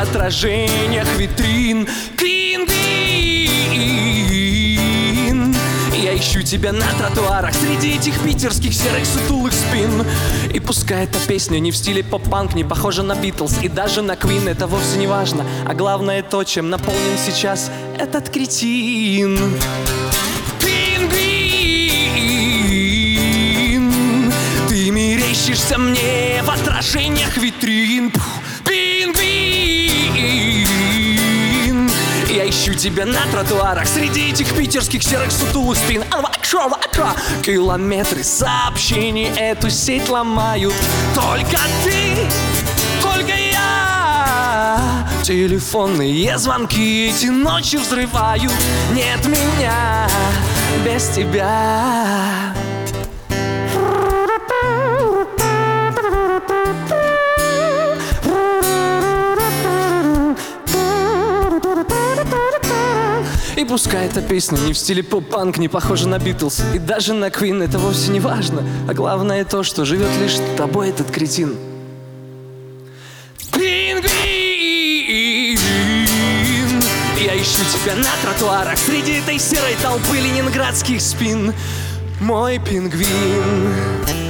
отражениях витрин. Пингвин, я ищу тебя на тротуарах среди этих питерских серых сутулых спин. И пускай эта песня не в стиле поп-панк, не похожа на Битлз и даже на Квин, это вовсе не важно. А главное то, чем наполнен сейчас этот кретин. Пингвин, ты мерещишься мне в отражениях витрин. Пингвин, я ищу тебя на тротуарах среди этих питерских серых сутулых спин. Километры сообщений эту сеть ломают. Только ты, только я. Телефонные звонки эти ночи взрывают. Нет меня без тебя. И пускай эта песня не в стиле поп-панк, не похожа на Битлз и даже на Квин, это вовсе не важно. А главное то, что живет лишь с тобой этот кретин. Пингвин, я ищу тебя на тротуарах среди этой серой толпы ленинградских спин. Мой пингвин.